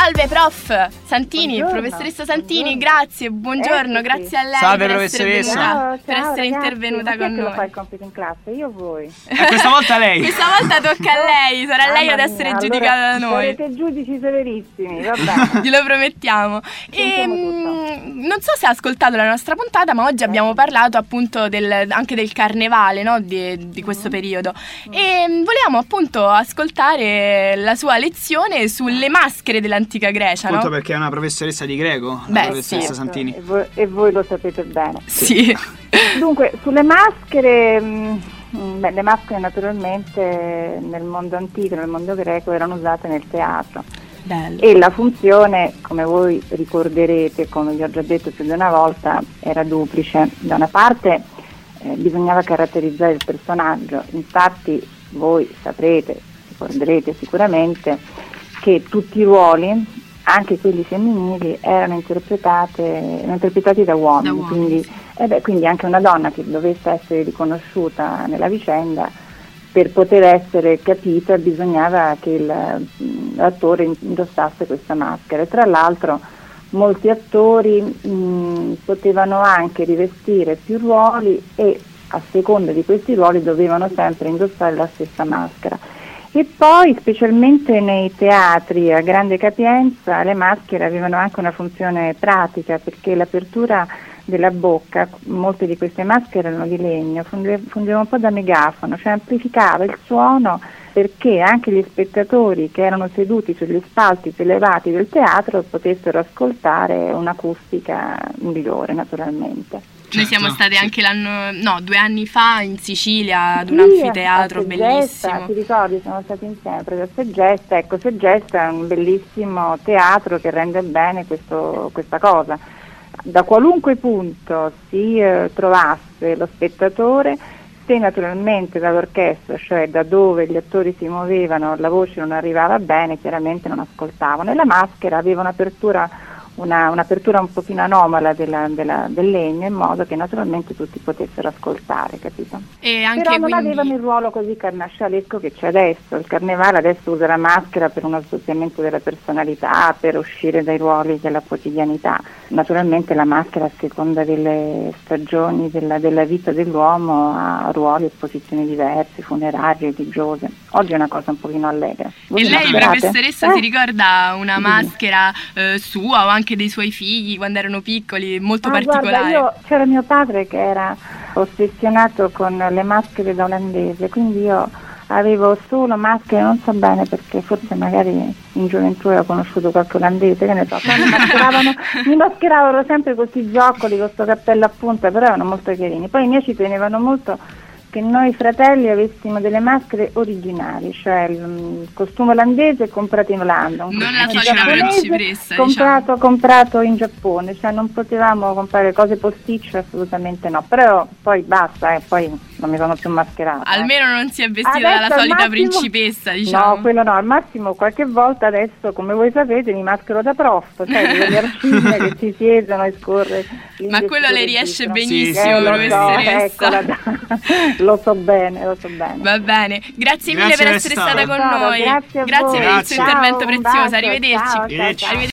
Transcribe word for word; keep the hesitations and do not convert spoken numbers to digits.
Salve prof Santini, Buongiorno. professoressa Santini, Buongiorno. grazie, buongiorno, Eccoci. grazie a lei Salve, per essere professoressa. venuta, Ciao, per ciao, essere ragazzi. intervenuta Ma chi con è che lo fa noi. il compito in classe? Io o voi? Eh, questa volta lei. Questa volta tocca a lei, sarà lei ad Mamma essere mia, giudicata da allora noi. sarete giudici severissimi, va bene. Glielo promettiamo. E, Sentiamo mm, non so se ha ascoltato la nostra puntata, ma oggi abbiamo parlato appunto del, anche del carnevale, no? di, di questo periodo. E mm, volevamo appunto ascoltare la sua lezione sulle maschere dell'antica Grecia, Appunto no? perché è una professoressa di greco, Beh, la professoressa sì. Santini. E voi, e voi lo sapete bene. Sì. Dunque, sulle maschere, mh, mh, beh, le maschere naturalmente nel mondo antico, nel mondo greco, erano usate nel teatro. Bello. E la funzione, come voi ricorderete, come vi ho già detto più di una volta, era duplice. Da una parte eh, bisognava caratterizzare il personaggio, infatti voi saprete, ricorderete sicuramente, che tutti i ruoli, anche quelli femminili, erano interpretate, erano interpretati da uomini, Da uomini, quindi, sì. eh beh, quindi anche una donna che dovesse essere riconosciuta nella vicenda, per poter essere capita bisognava che il, l'attore indossasse questa maschera. E tra l'altro molti attori mh, potevano anche rivestire più ruoli e a seconda di questi ruoli dovevano sempre indossare la stessa maschera. E poi, specialmente nei teatri a grande capienza, le maschere avevano anche una funzione pratica, perché l'apertura della bocca, molte di queste maschere erano di legno, fungeva un po' da megafono, cioè amplificava il suono, perché anche gli spettatori che erano seduti sugli spalti più elevati del teatro potessero ascoltare un'acustica migliore, naturalmente. Noi siamo Certo, state sì. anche l'anno, no, due anni fa in Sicilia ad un Sì, anfiteatro a Segesta, bellissimo. ti ricordi, siamo stati insieme proprio a Segesta. Ecco, Segesta è un bellissimo teatro che rende bene questo, questa cosa. Da qualunque punto si eh, trovasse lo spettatore, se naturalmente dall'orchestra, cioè da dove gli attori si muovevano, la voce non arrivava bene, chiaramente non ascoltavano. E la maschera aveva un'apertura Una, un'apertura un pochino anomala della, della, del legno, in modo che naturalmente tutti potessero ascoltare, capito? E anche Però non quindi... avevano il ruolo così carnascialesco che c'è adesso. Il carnevale adesso usa la maschera per uno associamento della personalità, per uscire dai ruoli della quotidianità. Naturalmente la maschera, a seconda delle stagioni della, della vita dell'uomo, ha ruoli e posizioni diverse, funerarie, religiose. Oggi è una cosa un pochino allegra. Voi E vi lei, mascherate? professoressa, Eh? si ricorda una Dimmi. maschera eh, sua o anche dei suoi figli quando erano piccoli, molto Ah, particolare? guarda, io c'era mio padre che era ossessionato con le maschere da olandese, quindi io avevo solo maschere, non so bene perché forse magari in gioventù avevo conosciuto qualche olandese, che ne so, poi mi mascheravano, mi mascheravano sempre con questi zoccoli, con questo cappello a punta, però erano molto carini. Poi i miei ci tenevano molto che noi fratelli avessimo delle maschere originali, cioè il costume olandese comprato in Olanda, un Non la costume solita giapponese principessa, comprato, diciamo. comprato in Giappone, cioè non potevamo comprare cose posticce, assolutamente no, però poi basta, eh, poi non mi sono più mascherata. eh. Almeno non si è vestita Adesso dalla al solita massimo- principessa, diciamo. No, quello no, al massimo qualche volta adesso, come voi sapete, mi maschero da prof, cioè delle arcigne che si siedono e scorre. Ma quello le l'indice riesce registro. benissimo, Eh, lo so, professoressa. eccola, da- lo so bene, lo so bene. Va bene, grazie mille Grazie per per essere essere stata stata. con noi. Grazie a voi. per il Grazie. suo intervento Ciao, un prezioso. bacio, Arrivederci. ciao, ciao, Arrivederci. ciao.